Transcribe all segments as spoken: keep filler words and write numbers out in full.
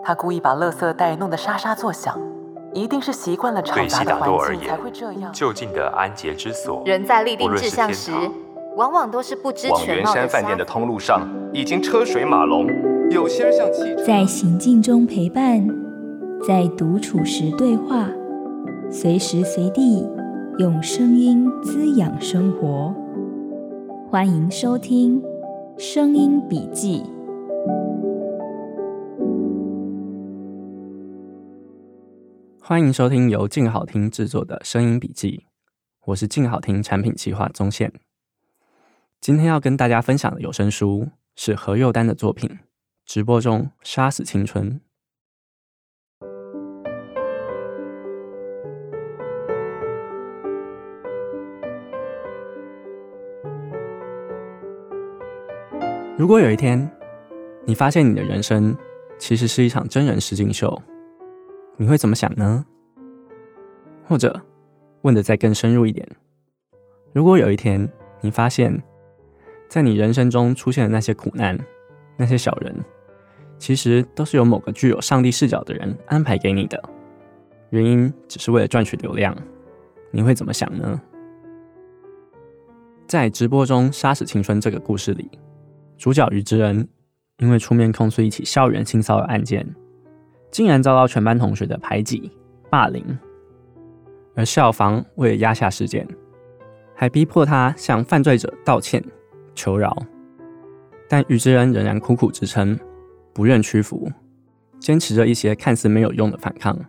他故意把垃圾袋弄得沙沙作响，一定是习惯了吵杂的环境才会这样。 就近的安洁之所， 人在立定志向时，往往都是不知往圆山饭店的通路上已经车水马龙，有些人像汽车， 在行进中陪伴，在独处时对话，随时随地用声音滋养生活。欢迎收听声音笔记。 欢迎收听由静好听制作的声音笔记，我是静好听产品企划宗宪。今天要跟大家分享的有声书是何佑丹的作品《直播中杀死青春》。如果有一天，你发现你的人生其实是一场真人实境秀，你会怎么想呢？或者问得再更深入一点，如果有一天你发现在你人生中出现的那些苦难，那些小人，其实都是由某个具有上帝视角的人安排给你的，原因只是为了赚取流量，你会怎么想呢？在直播中杀死青春这个故事里，主角于之恩因为出面控诉一起校园性骚扰案件，竟然遭到全班同学的排挤、霸凌，而校方为了压下事件，还逼迫他向犯罪者道歉、求饶。但于之恩仍然苦苦支撑，不愿屈服，坚持着一些看似没有用的反抗。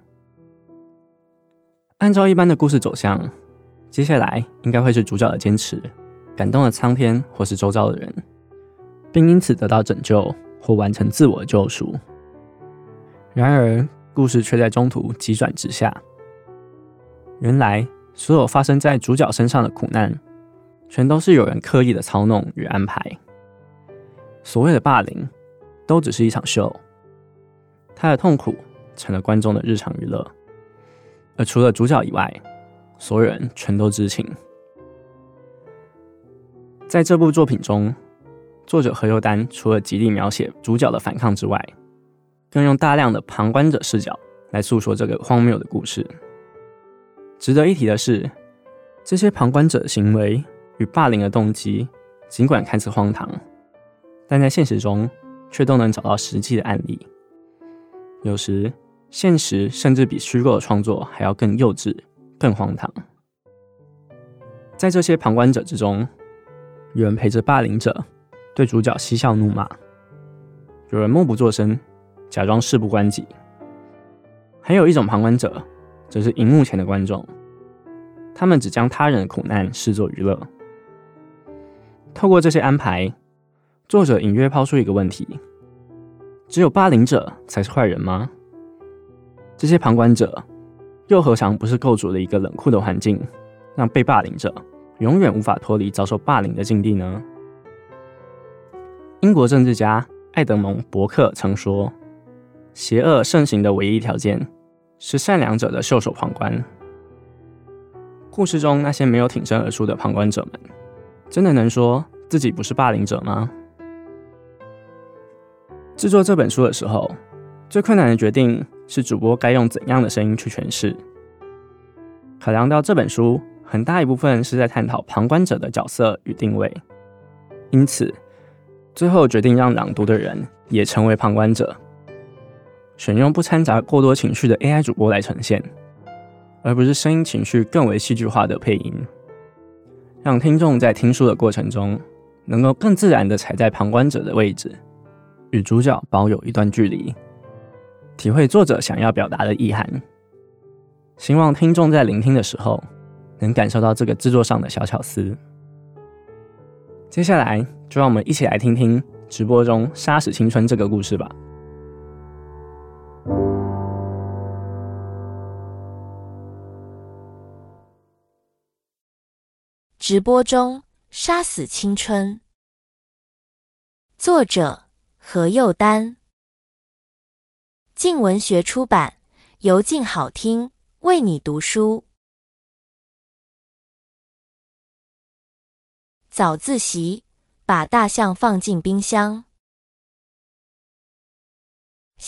按照一般的故事走向，接下来应该会是主角的坚持感动了苍天或是周遭的人，并因此得到拯救或完成自我的救赎。然而故事却在中途急转直下，原来所有发生在主角身上的苦难全都是有人刻意的操弄与安排。所谓的霸凌都只是一场秀，他的痛苦成了观众的日常娱乐，而除了主角以外，所有人全都知情。在这部作品中，作者何佑丹除了极力描写主角的反抗之外，更用大量的旁观者视角来诉说这个荒谬的故事。值得一提的是，这些旁观者的行为与霸凌的动机尽管看似荒唐，但在现实中却都能找到实际的案例。有时现实甚至比虚构的创作还要更幼稚、更荒唐。在这些旁观者之中，有人陪着霸凌者对主角嬉笑怒骂，有人默不作声，假装事不关己，还有一种旁观者则是荧幕前的观众，他们只将他人的苦难视作娱乐。透过这些安排，作者隐约抛出一个问题：只有霸凌者才是坏人吗？这些旁观者又何尝不是构筑了一个冷酷的环境，让被霸凌者永远无法脱离遭受霸凌的境地呢？英国政治家艾德蒙·伯克曾说，邪恶盛行的唯一条件是善良者的袖手旁观。故事中那些没有挺身而出的旁观者们，真的能说自己不是霸凌者吗？制作这本书的时候，最困难的决定是主播该用怎样的声音去诠释。考量到这本书很大一部分是在探讨旁观者的角色与定位，因此最后决定让朗读的人也成为旁观者，选用不掺杂过多情绪的 A I 主播来呈现，而不是声音情绪更为戏剧化的配音，让听众在听书的过程中能够更自然地踩在旁观者的位置，与主角保有一段距离，体会作者想要表达的意涵。希望听众在聆听的时候能感受到这个制作上的小巧思。接下来就让我们一起来听听直播中杀死青春这个故事吧。 直播中杀死青春，作者何佑丹，静文学出版，由静好听为你读书。早自习，把大象放进冰箱。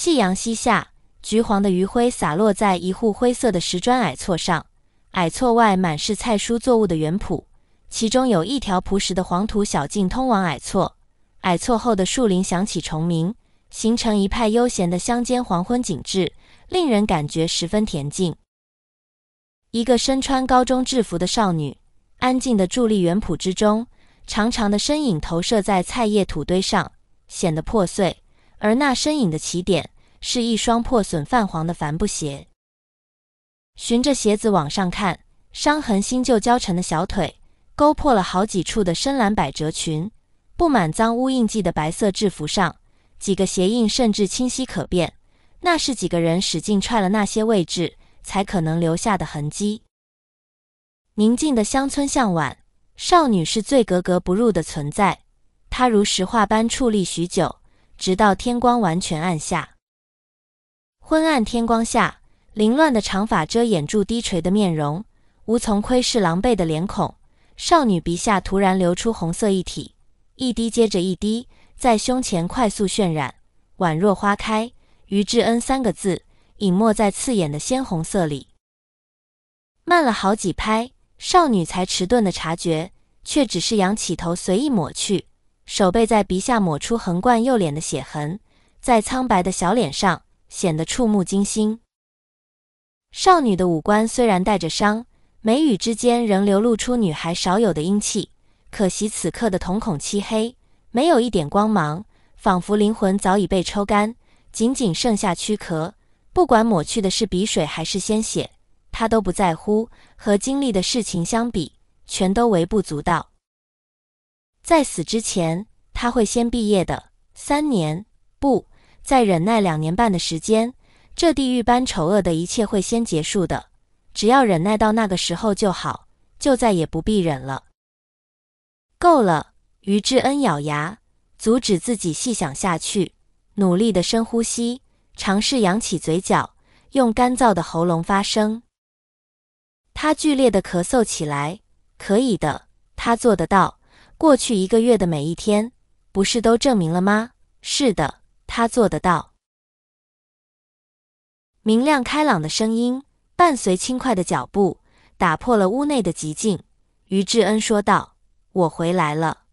夕阳西下，橘黄的余晖洒落在一户灰色的石砖矮厝上，矮厝外满是菜蔬作物的园圃，其中有一条朴实的黄土小径通往矮厝。矮厝后的树林响起虫鸣，形成一派悠闲的乡间黄昏景致，令人感觉十分恬静。一个身穿高中制服的少女，安静地伫立园圃之中，长长的身影投射在菜叶土堆上，显得破碎，而那身影的起点是一双破损泛黄的帆布鞋。循着鞋子往上看，伤痕新旧交成的小腿，勾破了好几处的深蓝百褶裙，布满脏污印记的白色制服上，几个鞋印甚至清晰可辨，那是几个人使劲踹了那些位置才可能留下的痕迹。宁静的乡村向晚，少女是最格格不入的存在，她如石化般矗立许久，直到天光完全暗下。昏暗天光下，凌乱的长发遮掩住低垂的面容，无从窥视狼狈的脸孔。少女鼻下突然流出红色液体，一滴接着一滴，在胸前快速渲染，宛若花开，于志恩三个字隐没在刺眼的鲜红色里。慢了好几拍，少女才迟钝地察觉，却只是仰起头随意抹去，手背在鼻下抹出横贯右脸的血痕，在苍白的小脸上显得触目惊心。少女的五官虽然带着伤，眉宇之间仍流露出女孩少有的英气，可惜此刻的瞳孔漆黑，没有一点光芒，仿佛灵魂早已被抽干，仅仅剩下躯壳。不管抹去的是鼻水还是鲜血，她都不在乎，和经历的事情相比，全都微不足道。在死之前，她会先毕业的，三年，不，再忍耐两年半的时间，这地狱般丑恶的一切会先结束的，只要忍耐到那个时候就好，就再也不必忍了。够了，于志恩咬牙，阻止自己细想下去，努力地深呼吸，尝试扬起嘴角，用干燥的喉咙发声。他剧烈地咳嗽起来，可以的，他做得到。过去一个月的每一天，不是都证明了吗？是的，他做得到。明亮开朗的声音伴随轻快的脚步，打破了屋内的寂静。于志恩说道：“我回来了。”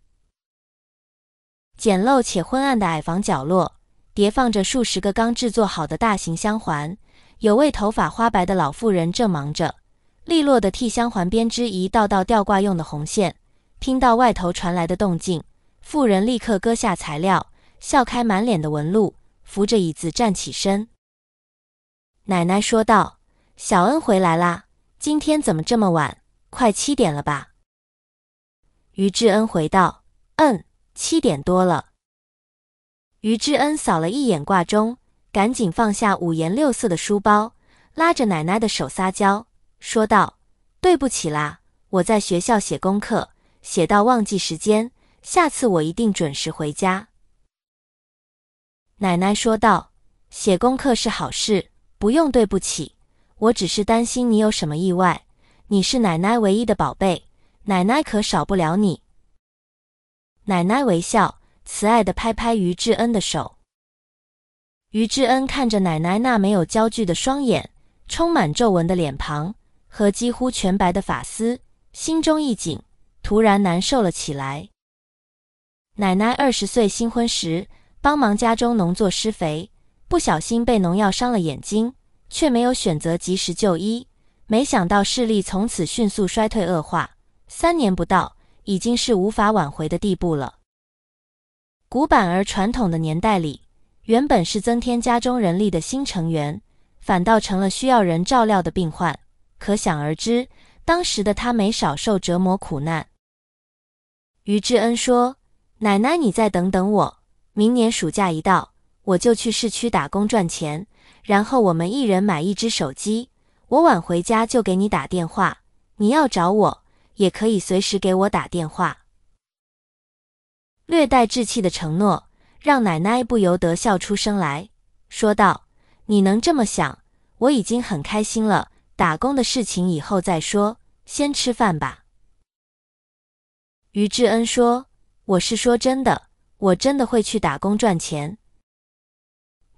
简陋且昏暗的矮房角落，叠放着数十个刚制作好的大型香环，有位头发花白的老妇人正忙着，利落地替香环编织一道道吊挂用的红线。听到外头传来的动静，妇人立刻割下材料，笑开满脸的纹路，扶着椅子站起身。奶奶说道：“小恩回来啦，今天怎么这么晚？快七点了吧？”于志恩回道：“嗯，七点多了。”于志恩扫了一眼挂钟，赶紧放下五颜六色的书包，拉着奶奶的手撒娇，说道：“对不起啦，我在学校写功课，写到忘记时间，下次我一定准时回家。”奶奶说道：“写功课是好事，不用对不起，我只是担心你有什么意外，你是奶奶唯一的宝贝，奶奶可少不了你。”奶奶微笑，慈爱地拍拍于志恩的手。于志恩看着奶奶那没有焦距的双眼，充满皱纹的脸庞和几乎全白的发丝，心中一紧，突然难受了起来。奶奶二十岁新婚时帮忙家中农作施肥，不小心被农药伤了眼睛，却没有选择及时就医，没想到视力从此迅速衰退恶化，三年不到，已经是无法挽回的地步了。古板而传统的年代里，原本是增添家中人力的新成员，反倒成了需要人照料的病患，可想而知，当时的他没少受折磨苦难。于志恩说：“奶奶你再等等我，明年暑假一到，我就去市区打工赚钱，然后我们一人买一只手机，我晚回家就给你打电话，你要找我，也可以随时给我打电话。”略带稚气的承诺，让奶奶不由得笑出声来，说道：“你能这么想，我已经很开心了，打工的事情以后再说，先吃饭吧。”于志恩说：“我是说真的，我真的会去打工赚钱。”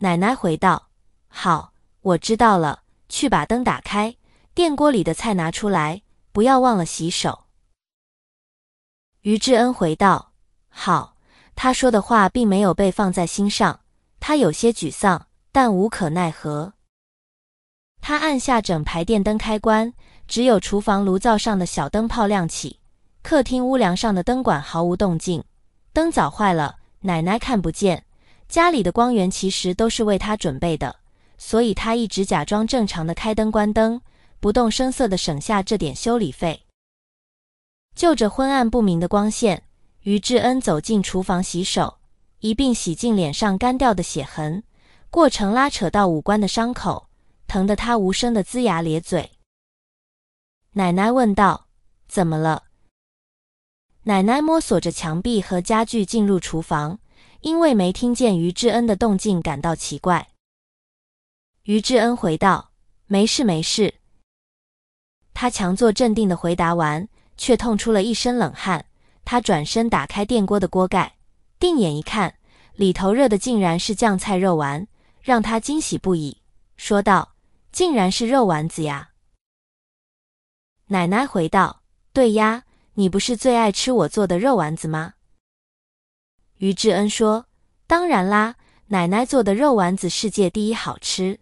奶奶回道：好，我知道了，去把灯打开，电锅里的菜拿出来，不要忘了洗手。于志恩回道：好。他说的话并没有被放在心上，他有些沮丧，但无可奈何。他按下整排电灯开关，只有厨房炉灶上的小灯泡亮起，客厅屋梁上的灯管毫无动静。灯早坏了，奶奶看不见，家里的光源其实都是为他准备的，所以他一直假装正常的开灯关灯，不动声色地省下这点修理费。就着昏暗不明的光线，于志恩走进厨房洗手，一并洗净脸上干掉的血痕，过程拉扯到五官的伤口，疼得他无声的龇牙咧嘴。奶奶问道：怎么了？奶奶摸索着墙壁和家具进入厨房，因为没听见于志恩的动静感到奇怪。于志恩回道：没事没事。他强作镇定地回答完，却痛出了一身冷汗。他转身打开电锅的锅盖，定眼一看，里头热的竟然是酱菜肉丸，让他惊喜不已，说道：竟然是肉丸子呀。奶奶回道：对呀，你不是最爱吃我做的肉丸子吗？于志恩说：当然啦，奶奶做的肉丸子世界第一好吃。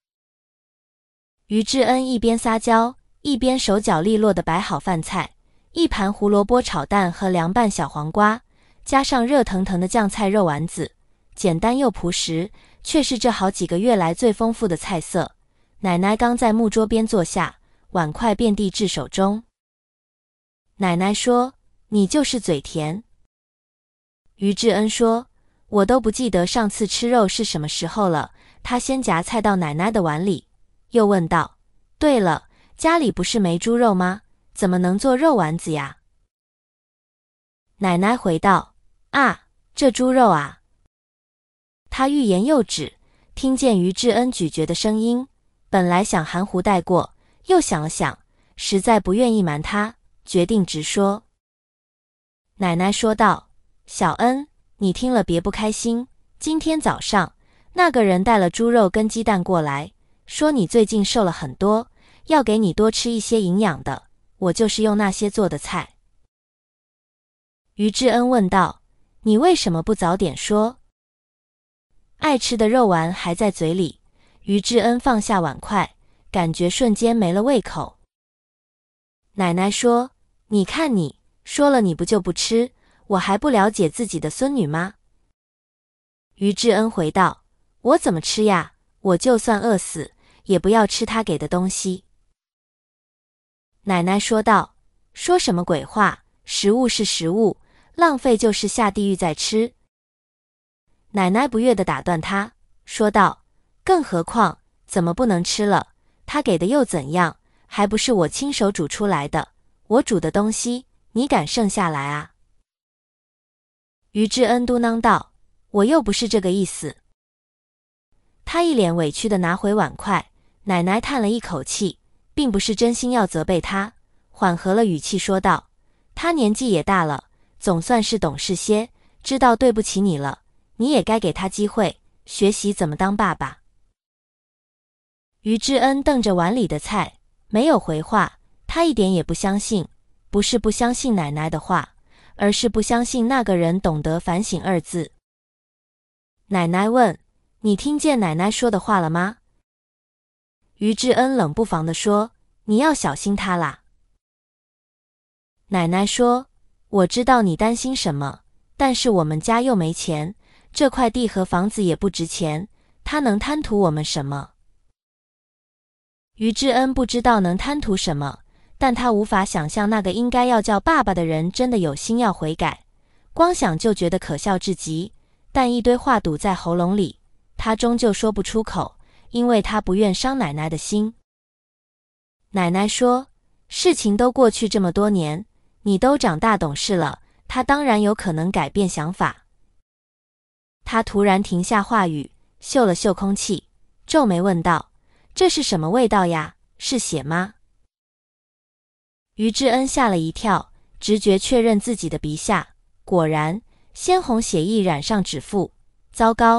于志恩一边撒娇，一边手脚利落地摆好饭菜，一盘胡萝卜炒蛋和凉拌小黄瓜，加上热腾腾的酱菜肉丸子，简单又朴实，却是这好几个月来最丰富的菜色。奶奶刚在木桌边坐下，碗筷便递至手中。奶奶说：你就是嘴甜。于志恩说：我都不记得上次吃肉是什么时候了。他先夹菜到奶奶的碗里，又问道：对了，家里不是没猪肉吗？怎么能做肉丸子呀？奶奶回道：啊，这猪肉啊。他欲言又止，听见于志恩咀嚼的声音，本来想含糊带过，又想了想，实在不愿意瞒他，决定直说。奶奶说道：小恩，你听了别不开心，今天早上那个人带了猪肉跟鸡蛋过来，说你最近瘦了很多，要给你多吃一些营养的，我就是用那些做的菜。于志恩问道：你为什么不早点说？爱吃的肉丸还在嘴里，于志恩放下碗筷，感觉瞬间没了胃口。奶奶说：你看你，说了你不就不吃，我还不了解自己的孙女吗？于志恩回道：我怎么吃呀？我就算饿死，也不要吃她给的东西。奶奶说道：说什么鬼话，食物是食物，浪费就是下地狱再吃。奶奶不悦地打断他，说道：更何况，怎么不能吃了？他给的又怎样？还不是我亲手煮出来的，我煮的东西，你敢剩下来啊？于志恩嘟囔道：我又不是这个意思。他一脸委屈地拿回碗筷，奶奶叹了一口气，并不是真心要责备他，缓和了语气说道：他年纪也大了，总算是懂事些，知道对不起你了，你也该给他机会，学习怎么当爸爸。于志恩瞪着碗里的菜，没有回话，他一点也不相信，不是不相信奶奶的话，而是不相信那个人懂得反省二字。奶奶问：你听见奶奶说的话了吗？于志恩冷不防地说：你要小心他啦。奶奶说：我知道你担心什么，但是我们家又没钱，这块地和房子也不值钱，他能贪图我们什么？于志恩不知道能贪图什么，但他无法想象那个应该要叫爸爸的人真的有心要悔改，光想就觉得可笑至极，但一堆话堵在喉咙里，他终究说不出口，因为他不愿伤奶奶的心。奶奶说：事情都过去这么多年，你都长大懂事了，他当然有可能改变想法。他突然停下话语，嗅了嗅空气，皱眉问道：这是什么味道呀？是血吗？于志恩吓了一跳，直觉确认自己的鼻下，果然鲜红血液染上指腹。糟糕，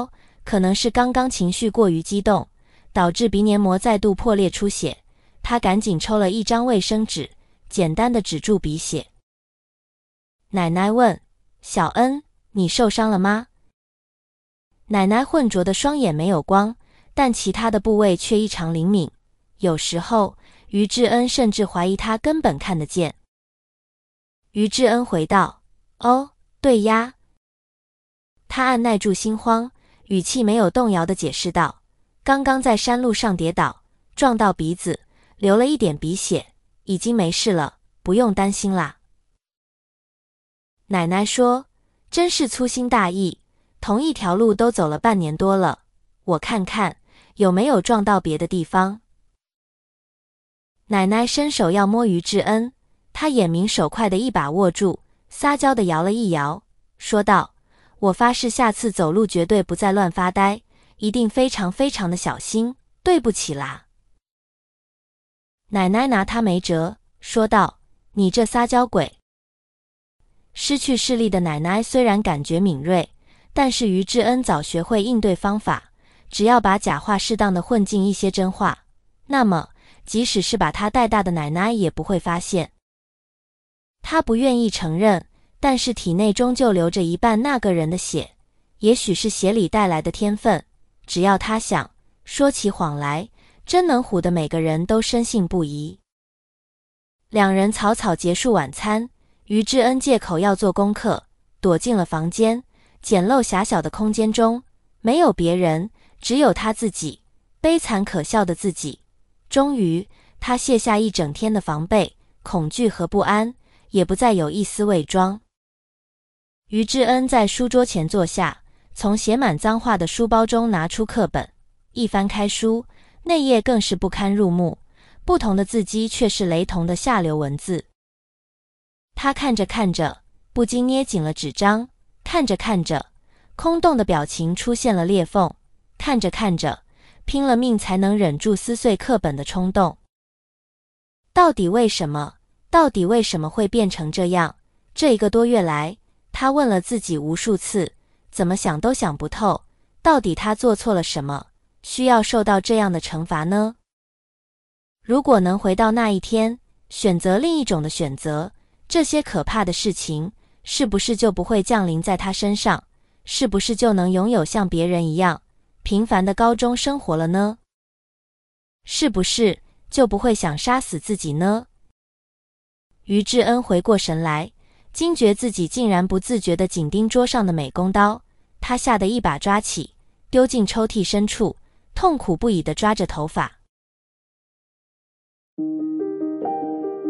可能是刚刚情绪过于激动，导致鼻黏膜再度破裂出血。他赶紧抽了一张卫生纸，简单的止住鼻血。奶奶问：小恩，你受伤了吗？奶奶浑浊的双眼没有光，但其他的部位却异常灵敏，有时候于志恩甚至怀疑他根本看得见。于志恩回道：哦，对呀。他按耐住心慌，语气没有动摇地解释道：刚刚在山路上跌倒，撞到鼻子，流了一点鼻血，已经没事了，不用担心啦。奶奶说：真是粗心大意，同一条路都走了半年多了，我看看有没有撞到别的地方。奶奶伸手要摸于志恩，他眼明手快的一把握住，撒娇的摇了一摇，说道：我发誓下次走路绝对不再乱发呆，一定非常非常的小心，对不起啦。奶奶拿他没辙，说道：你这撒娇鬼。失去视力的奶奶虽然感觉敏锐，但是于志恩早学会应对方法，只要把假话适当的混进一些真话，那么即使是把他带大的奶奶也不会发现。他不愿意承认，但是体内终究流着一半那个人的血，也许是血里带来的天分，只要他想，说起谎来，真能唬得每个人都深信不疑。两人草草结束晚餐，于志恩借口要做功课，躲进了房间。简陋狭小的空间中，没有别人，只有他自己，悲惨可笑的自己。终于，他卸下一整天的防备、恐惧和不安，也不再有一丝伪装。于志恩在书桌前坐下，从写满脏话的书包中拿出课本，一翻开书，内页更是不堪入目，不同的字迹却是雷同的下流文字。他看着看着，不禁捏紧了纸张，看着看着，空洞的表情出现了裂缝，看着看着，拼了命才能忍住撕碎课本的冲动。到底为什么？到底为什么会变成这样？这一个多月来，他问了自己无数次，怎么想都想不透，到底他做错了什么，需要受到这样的惩罚呢？如果能回到那一天，选择另一种的选择，这些可怕的事情是不是就不会降临在他身上？是不是就能拥有像别人一样平凡的高中生活了呢？是不是就不会想杀死自己呢？于志恩回过神来，惊觉自己竟然不自觉地紧盯桌上的美工刀，他吓得一把抓起，丢进抽屉深处，痛苦不已地抓着头发。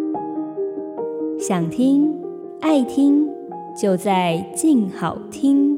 想听爱听，就在静好听。